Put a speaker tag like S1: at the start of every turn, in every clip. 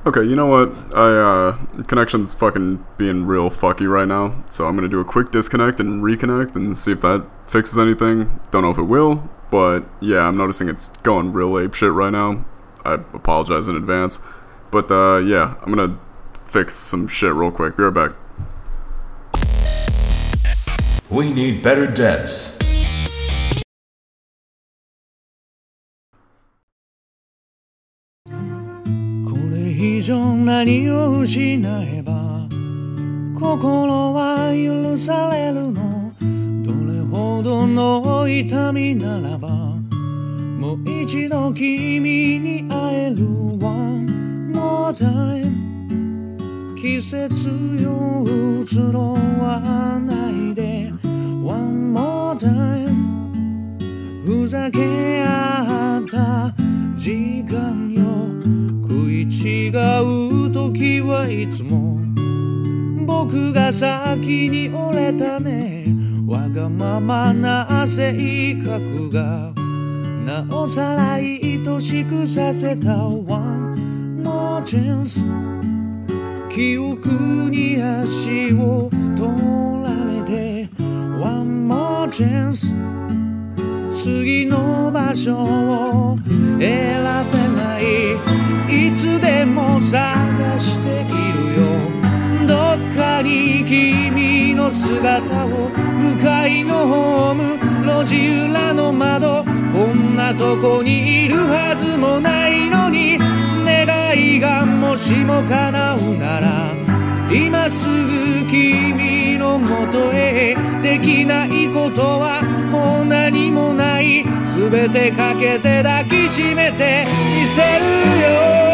S1: Okay, you know what? Connection's fucking being real fucky right now, so I'm gonna do a quick disconnect and reconnect and see if that fixes anything. Don't know if it will, but yeah, I'm noticing it's going real ape shit right now. I apologize in advance, but yeah, I'm gonna fix some shit real quick. Be right back.
S2: We need better devs.
S3: 以上何を失えば心は許されるのどれほどの痛みならばもう一度君に会える One more time 季節よ移ろわないで One more time ふざけ合った時間よ食い違う時はいつも僕が先に折れたねわがままな性格がなおさら愛しくさせた One more chance 記憶に足を取られて One more chance 次の場所を選べないいつでも探しているよどっかに君の姿を向かいのホーム路地裏の窓こんなとこにいるはずもないのに願いがもしも叶うなら今すぐ君のもとへできないことはもう何もないすべてかけて抱きしめてみせるよ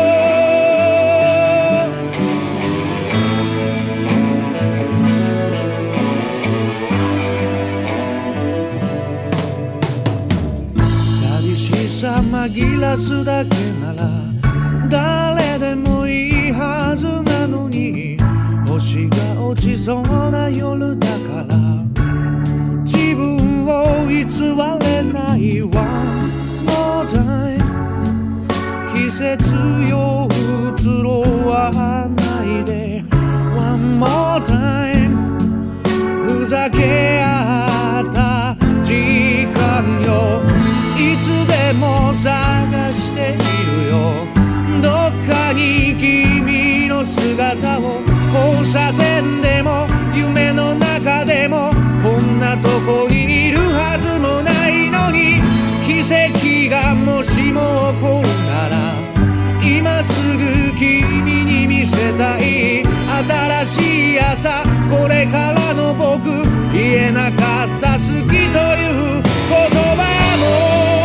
S3: 寂しさ紛らすだけなら誰でもいいはずなのに星が落ちそうな夜だから自分を偽れない One more time 季節よ移ろわないで One more time ふざけ合った時間よいつでも探しているよどっかに君の姿を交差点でも夢の中でもこんなとこにいるはずもないのに奇跡がもしも起こるなら今すぐ君に見せたい新しい朝これからの僕言えなかった好きという言葉も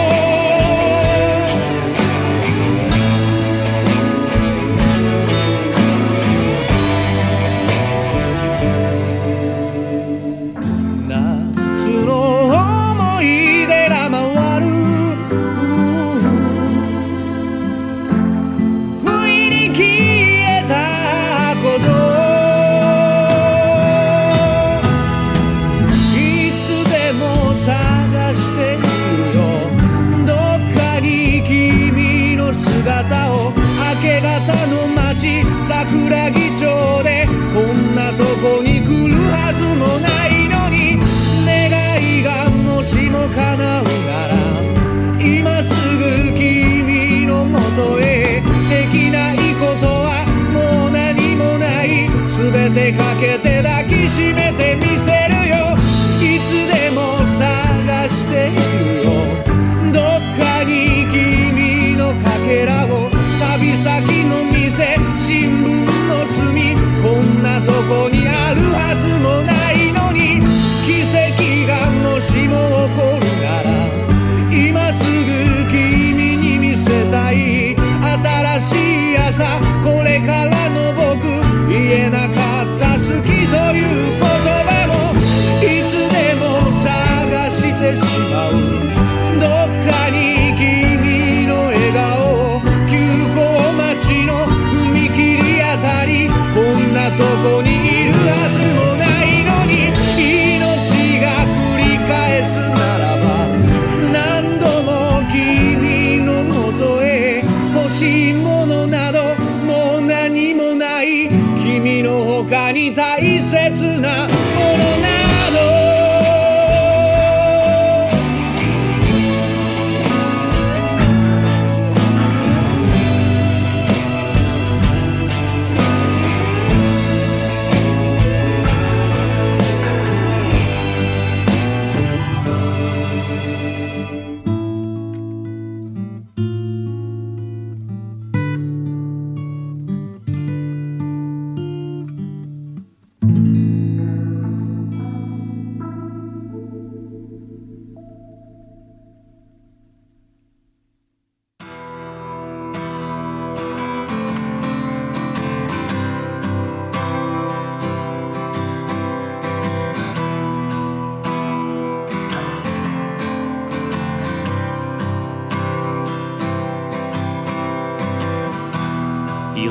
S3: 明け方の街桜木町でこんなとこに来るはずもないのに願いがもしも叶うなら今すぐ君のもとへできないことはもう何もない全てかけて抱きしめてみせるよいつでも探しているよどっかに君のかけらを旅先の店新聞の隅こんなとこにあるはずもないのに奇跡がもしも起こるなら今すぐ君に見せたい新しい朝これからの僕言えなかった好きという言葉もいつでも探してしまうどっかに君の笑顔急行待ちの踏切あたりこんなとこにいるはずもないのに命が繰り返すならば何度も君のもとへ欲しいものなどもに大切な